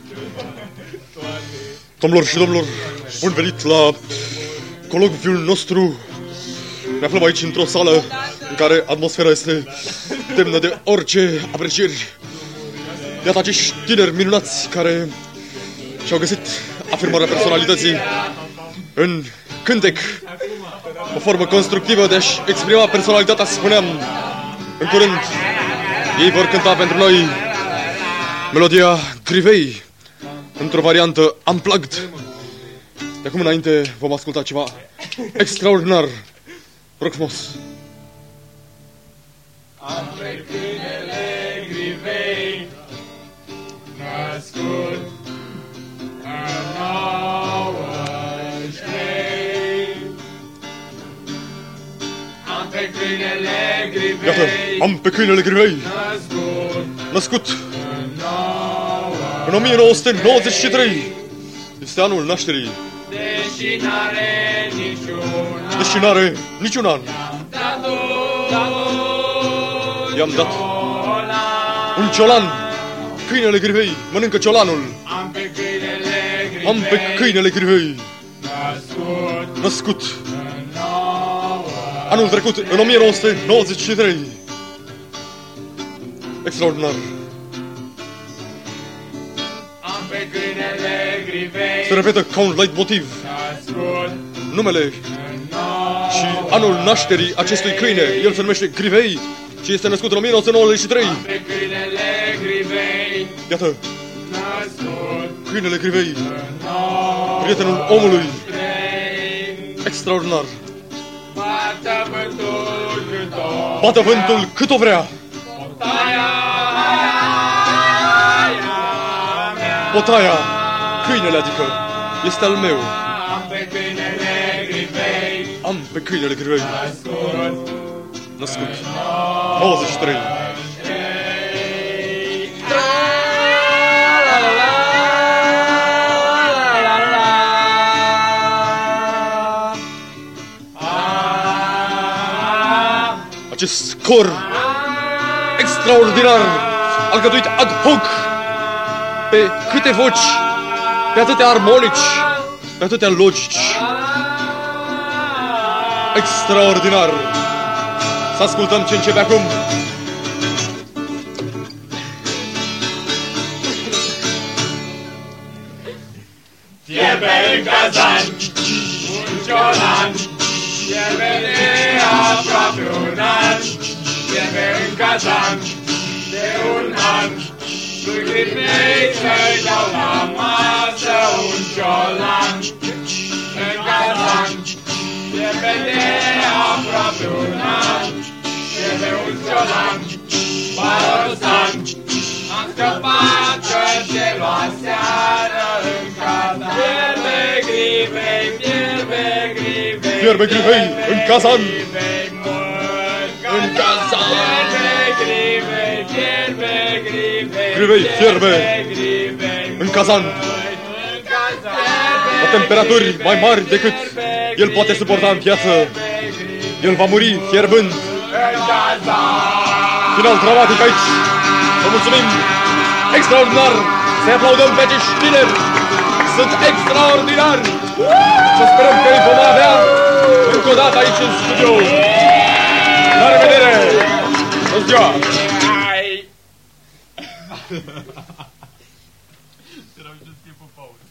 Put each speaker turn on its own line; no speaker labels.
Domnilor și domnilor, bun venit la colocviul nostru. Ne aflăm aici într-o sală în care atmosfera este demnă de orice aprecieri. Iată acești tineri minunați care și-au găsit afirmarea personalității în cântec, o formă constructivă de a-și exprima personalitatea, spuneam. În curând, ei vor cânta pentru noi melodia Grivei, într-o variantă unplugged. De acum înainte vom asculta ceva extraordinar. Rog frumos.
Am pe câinele Grivei născut în 93. Am pe câinele Grivei.
Iată, am pe câinele Grivei născut în 1993. Este anul nașterii.
Deși n-are niciun an.
Deși n-are niciun an. I-am dat un ciolan. Câinele Grivei mănâncă ciolanul.
Am pe câinele Grivei.
Am pe câinele Grivei născut anul trecut, în 1993. Extraordinar.
Am pe câinele Grivei.
Se repetă ca un leitmotiv numele și anul nașterii acestui câine. El se numește Grivei și este născut în 1993.
Am pe câinele Grivei.
Iată, câinele Grivei, prietenul omului. Extraordinar.
Bată vântul cât o
Bată vântul cât o vrea. Potaia, câinele adică, este al meu.
Am pe câinele Grivei.
Am pe câinele Grivei născut 93. Acest cor extraordinar, alcătuit ad hoc pe câte voci, pe atâtea armonici, pe atâtea logici. Extraordinar. Să ascultăm ce începe acum.
Fierbe în cazan un ciolan, fierbe de aproape un an, fierbe în cazan de un an. Lui Grivei să-i dau la masă un ciolan. În cazan fierbe de aproape un an, fierbe un ciolan, barosan. Am scăpat că te lua seară în cazan. Fierbe Grivei, fierbe Grivei,
Fierbe Grivei în cazan.
În cazan.
Grivei fierbe în cazan la temperaturi mai mari decât el poate suporta în viață. El va muri fierbând. Final dramatic aici. Vă mulțumim. Extraordinar. Să-i aplaudăm pe acești tineri. Sunt extraordinari. Să sperăm că îi vom avea încă o dată aici în studio. La revedere. Bună ziua.
Era un tiempo, Paul.